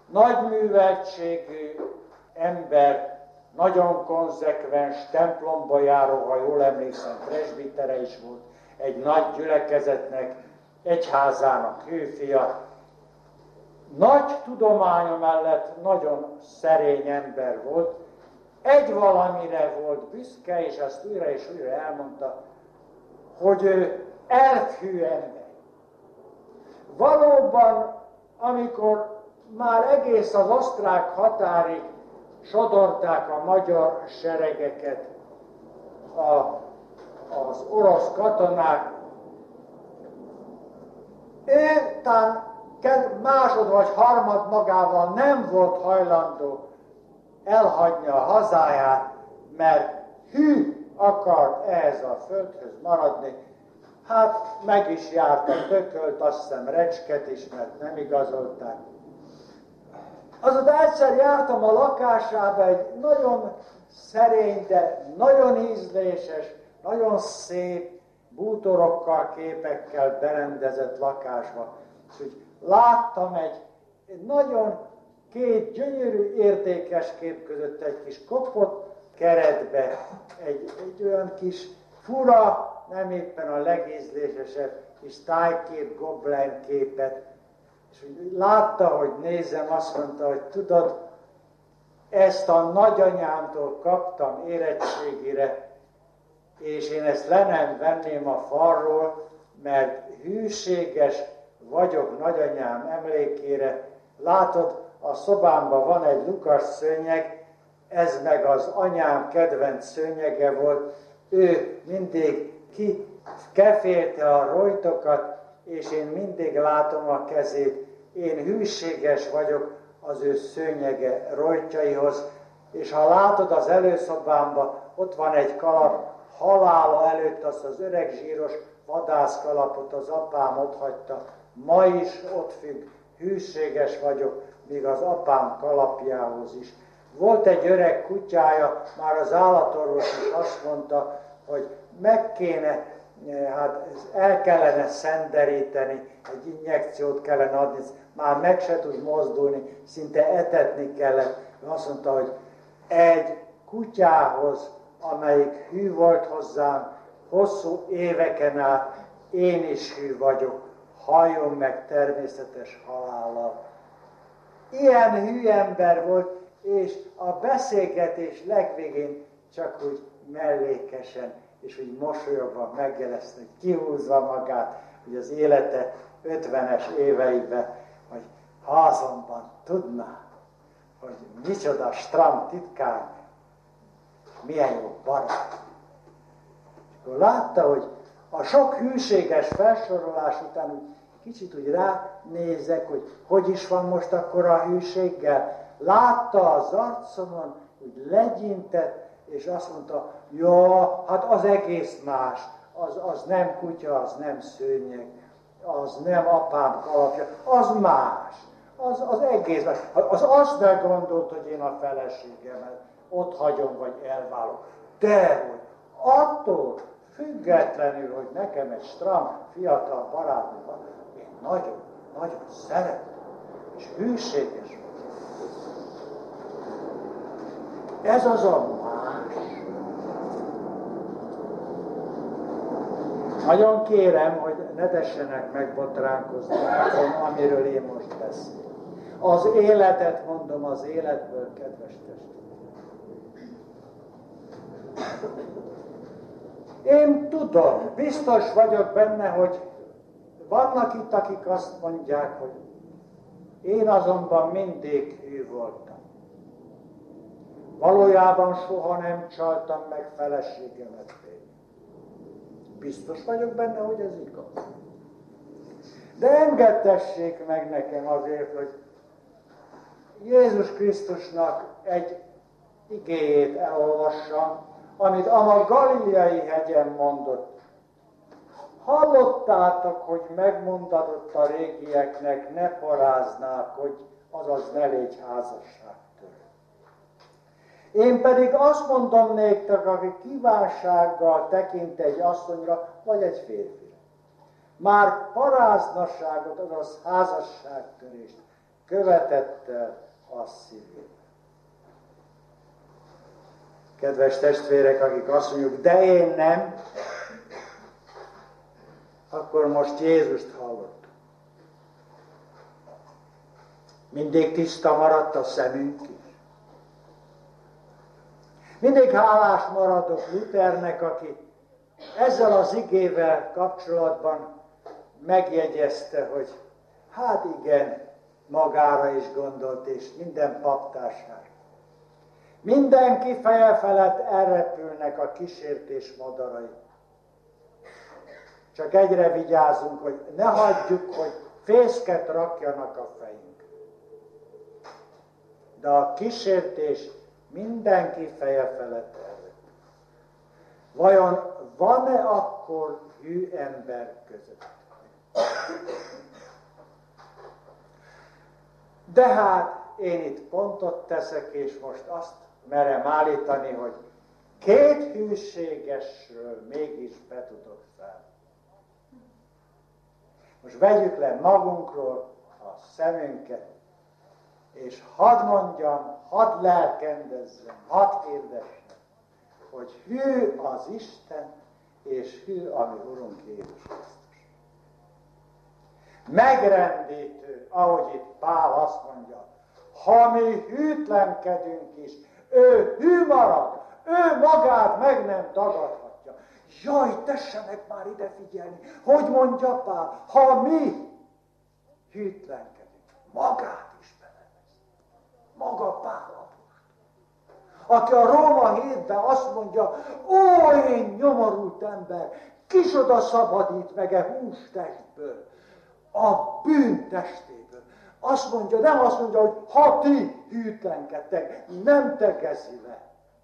nagy műveltségű ember, nagyon konzekvens, templomba járó, ha jól emlékszem, presbitere is volt, egy nagy gyülekezetnek, egyházának hőfia. Nagy tudománya mellett nagyon szerény ember volt, egy valamire volt büszke, és azt újra és újra elmondta, hogy ő elfhű ember. Valóban, amikor már egész az osztrák határig sodorták a magyar seregeket az orosz katonák, ő talán másod vagy harmad magával nem volt hajlandó elhagyni a hazáját, mert hű akart ehhez a földhöz maradni. Hát meg is járt a tökölt, azt hiszem Recsket is, mert nem igazolták. Azután egyszer jártam a lakásába, egy nagyon szerény, de nagyon ízléses, nagyon szép, bútorokkal, képekkel berendezett lakásba. És úgy láttam egy nagyon két gyönyörű, értékes kép között egy kis kopott keretbe, egy olyan kis fura, nem éppen a legízlésesebb kis tájkép, goblen képet. És úgy látta, hogy nézem, azt mondta, hogy tudod, ezt a nagyanyámtól kaptam érettségire, és én ezt le nem venném a falról, mert hűséges vagyok nagyanyám emlékére. Látod, a szobámban van egy lukas szőnyeg, ez meg az anyám kedvenc szőnyege volt. Ő mindig kefélte a rojtokat, és én mindig látom a kezét. Én hűséges vagyok az ő szőnyege rojtjaihoz, és ha látod az előszobámban, ott van egy kalap, halála előtt azt az öreg zsíros vadászkalapot az apám otthagyta. Ma is ott függ, hűséges vagyok, míg az apám kalapjához is. Volt egy öreg kutyája, már az állatorvos is azt mondta, hogy meg kéne, hát el kellene szenderíteni, egy injekciót kellene adni, már meg se tud mozdulni, szinte etetni kellett. Azt mondta, hogy egy kutyához, amelyik hű volt hozzám, hosszú éveken át, én is hű vagyok, halljon meg természetes halállal. Ilyen hű ember volt, és a beszélgetés legvégén csak úgy mellékesen, és úgy mosolyogva megjelezte, kihúzva magát, hogy az élete 50-es éveiben, hogy ha azonban tudná, hogy micsoda Stram titkár, milyen jó barát. És akkor látta, hogy a sok hűséges felsorolás után úgy kicsit úgy ránézek, hogy is van most akkor a hűséggel. Látta az arcomon, hogy legyintett, és azt mondta, ja, hát az egész más, az nem kutya, az nem szőnyeg, az nem apám kalapja, az más, az egész más. Az azt meggondolt, hogy én a feleségemet ott hagyom, vagy elválok. De hogy attól függetlenül, hogy nekem egy stram, fiatal barátom van, én nagyon, nagyon szeretem, és hűséges vagyok. Ez az a más. Nagyon kérem, hogy ne tessenek megbotránkozni azon, amiről én most beszélek. Az életet mondom, az életből, kedves testvérek. Én tudom, biztos vagyok benne, hogy vannak itt, akik azt mondják, hogy én azonban mindig hű voltam. Valójában soha nem csaltam meg feleségemet. Biztos vagyok benne, hogy ez igaz. De engedtessék meg nekem azért, hogy Jézus Krisztusnak egy igéjét elolvassam, amit a Galileai hegyen mondott. Hallottátok, hogy megmondatott a régieknek, ne paráználkodj, azaz ne légy házasságtörő. Én pedig azt mondom néktek, aki kívánsággal tekint egy asszonyra, vagy egy férfira. Már paráznasságot, azaz házasságtörést követettel a szívében. Kedves testvérek, akik azt mondjuk, de én nem, akkor most Jézust hallottuk. Mindig tiszta maradt a szemünk is. Mindig hálás maradok Luthernek, aki ezzel az igével kapcsolatban megjegyezte, hogy hát igen, magára is gondolt, és minden paptársára. Mindenki feje felett elrepülnek a kísértés madarai. Csak egyre vigyázunk, hogy ne hagyjuk, hogy fészket rakjanak a fejünk. De a kísértés mindenki feje felett elrepül. Vajon van-e akkor hű ember között? De hát én itt pontot teszek, és most azt merem állítani, hogy két hűségesről mégis be tudok szállni. Most vegyük le magunkról a szemünket, és hadd mondjam, hadd lelkendezzem, hadd hirdessem, hogy hű az Isten, és hű a mi Urunk Jézus Krisztus. Megrendítő, ahogy itt Pál azt mondja, ha mi hűtlenkedünk is, ő hű marad, ő magát meg nem tagadhatja. Jaj, tessenek már ide figyelni, hogy mondja Pál, ha mi hűtlenkedünk, magát is belevesz. Maga Pál apostol, aki a Róma 7-ben azt mondja, ó, én nyomorult ember, kicsoda szabadít meg hústestből, a bűn testéből. Azt mondja, nem azt mondja, hogy ha ti hűtlenkedtek, nem tegezi le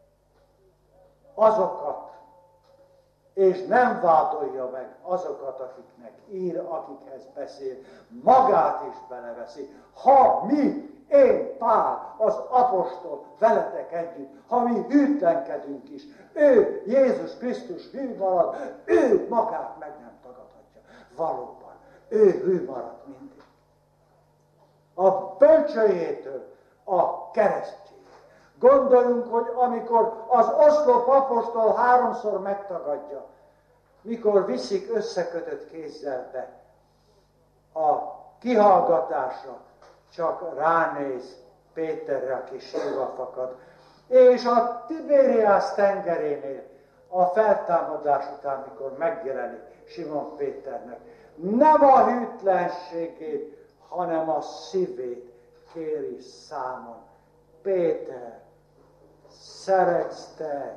azokat, és nem vádolja meg azokat, akiknek ír, akikhez beszél, magát is beleveszi. Ha mi, én, Pál, az apostol veletek együtt, ha mi hűtlenkedünk is, ő, Jézus Krisztus hű marad, ő magát meg nem tagadhatja. Valóban, ő hű marad mindig. A bölcsőjétől a keresztjéig. Gondoljunk, hogy amikor az oszlop apostol 3-szor megtagadja, mikor viszik összekötött kézzel be a kihallgatásra, csak ránéz Péterre, aki sírva fakad. És a Tibériász tengerénél a feltámadás után, mikor megjelenik Simon Péternek, nem a hűtlenségét, hanem a szívét kéri számon. Péter, szeretsz te?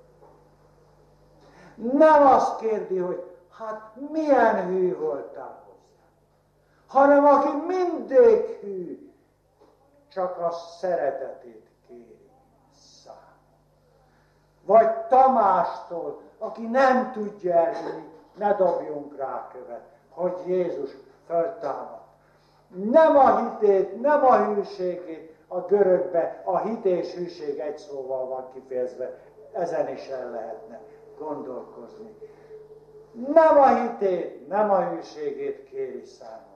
Nem azt kérdi, hogy hát milyen hű voltál hozzá, hanem aki mindig hű, csak a szeretetét kéri számon. Vagy Tamástól, aki nem tudja elhinni, ne dobjunk rá követ, hogy Jézus föltámad. Nem a hitét, nem a hűségét, a görögbe a hit és hűség egy szóval van kifejezve, ezen is el lehetne gondolkozni. Nem a hitét, nem a hűségét kéri számon,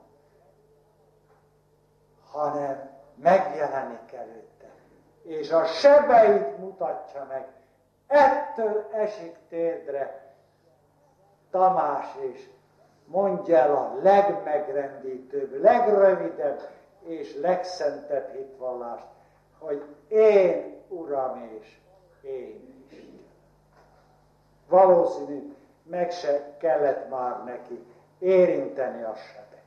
hanem megjelenik előtte, és a sebeit mutatja meg. Ettől esik térdre Tamás, és mondja el a legmegrendítőbb, legrövidebb és legszentebb hitvallást, hogy én Uram és én Isten. Valószínű, meg se kellett már neki érinteni a sebeket.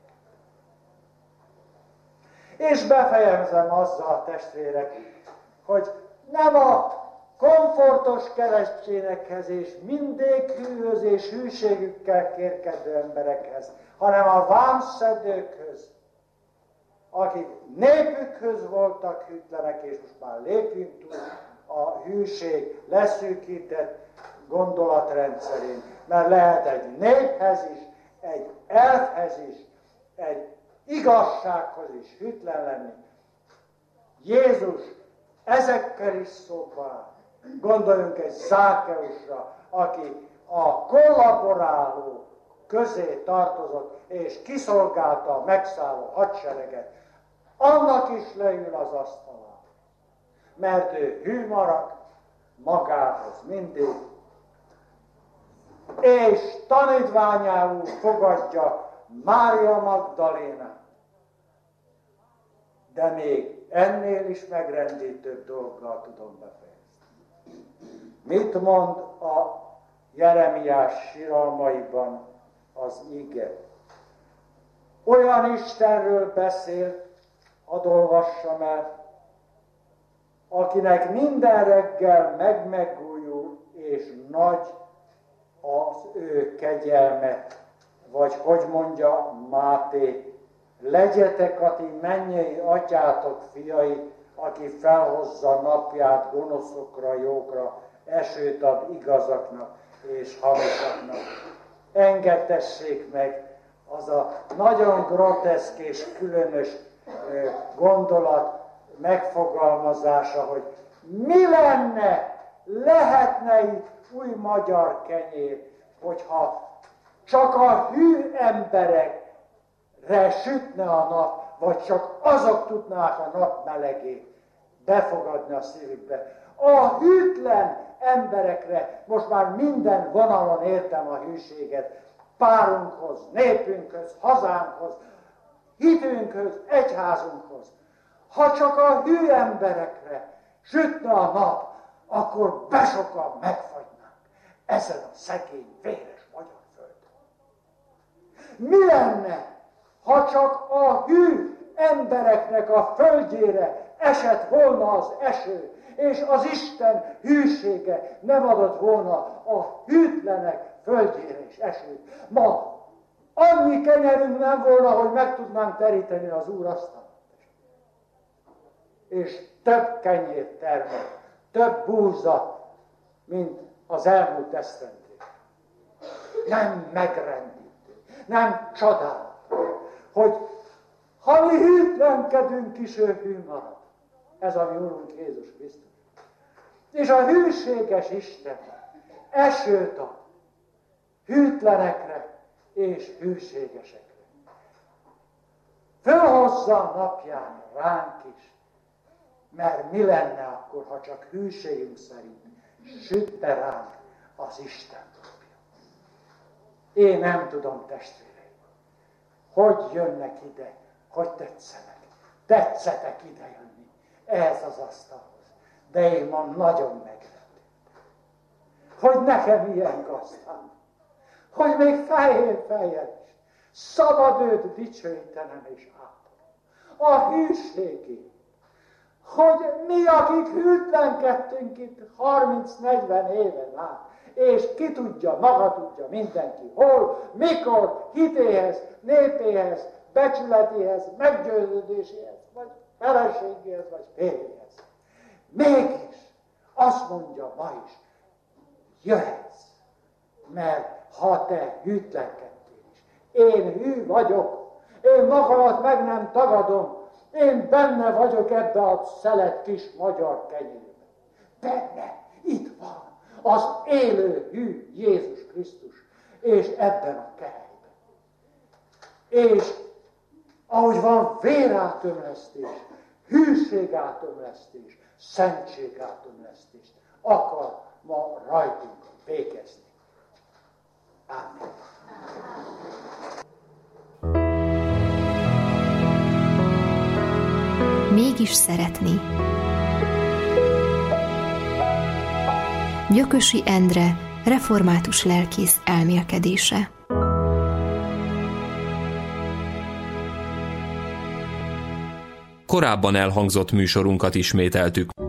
És befejezem azzal, testvérek, hogy nem a komfortos keresztényekhez és mindig hűhöz és hűségükkel kérkedő emberekhez, hanem a vámszedőkhöz, akik népükhöz voltak hűtlenek, és most már lépjünk túl a hűség leszűkített gondolatrendszerén, mert lehet egy néphez is, egy elfhez is, egy igazsághoz is hűtlen lenni. Jézus ezekkel is szóval, gondoljunk egy Zákkeusra, aki a kollaboráló közé tartozott, és kiszolgálta a megszálló hadsereget. annak is leül az asztalán, mert ő hű marad magához mindig, és tanítványául fogadja Mária Magdalénát. De még ennél is megrendítőbb dologgal tudom befejezni. Mit mond a Jeremiás síralmaiban az ige? Olyan Istenről beszél, hadd olvassam el, akinek minden reggel megújul, és nagy az ő kegyelme, vagy hogy mondja Máté, legyetek a ti mennyei atyátok fiai, aki felhozza napját gonoszokra, jókra, esőt ad igazaknak és hamisaknak. Engedtessék meg az a nagyon groteszk és különös gondolat megfogalmazása, hogy mi lenne, lehetne itt új magyar kenyér, hogyha csak a hű emberekre sütne a nap, vagy csak azok tudnák a nap melegét befogadni a szívükbe. A hűtlen emberekre, most már minden vonalon értem a hűséget, párunkhoz, népünkhöz, hazánkhoz, hitünkhöz, egyházunkhoz. Ha csak a hű emberekre sütne a nap, akkor besokan megfagynánk ezen a szegény, véres magyar földön. Mi lenne, ha csak a hű embereknek a földjére esett volna az eső, és az Isten hűsége nem adott volna a hűtlenek földjére is esőt. Ma annyi kenyerünk nem volna, hogy meg tudnánk teríteni az úrasztalat. És több kenyért termel, több búza, mint az elmúlt esztendő. Nem megrendítő, nem csodálatos, hogy ha mi hűtlenkedünk is, ő hű marad. Ez a mi Úrunk Jézus Krisztus. És a hűséges Isten esőt ad hűtlenekre és hűségesekre. Fölhozza a napján ránk is, mert mi lenne akkor, ha csak hűségünk szerint sütte ránk az Isten napja. Én nem tudom, testvéreim, hogy jönnek ide, hogy tetszenek. Tetszetek ide jönni ehhez az asztalhoz. De én ma nagyon megrendültem, hogy nekem ilyen gazdám, hogy még fehér fejjel is szabad őt dicsőítenem és ápolom. A hűségét, hogy mi, akik hűtlenkedtünk itt 30-40 éven át, és ki tudja, maga tudja mindenki, hol, mikor, hitéhez, népéhez, becsületéhez, meggyőződéséhez, vagy feleségéhez, vagy férjéhez. Mégis azt mondja ma is, jöhetsz, mert ha te hűtlenkedtél is, én hű vagyok, én magamat meg nem tagadom, én benne vagyok ebbe a szelet kis magyar kenyérbe. Benne, itt van az élő hű Jézus Krisztus, és ebben a kehelyben. És ahogy van vérátömlesztés, hűségátömlesztés, szentségátömlesztést akar ma rajtunk végezni. Ámen. Mégis szeretni. Gyökösi Endre, református lelkész elmélkedése. Korábban elhangzott műsorunkat ismételtük.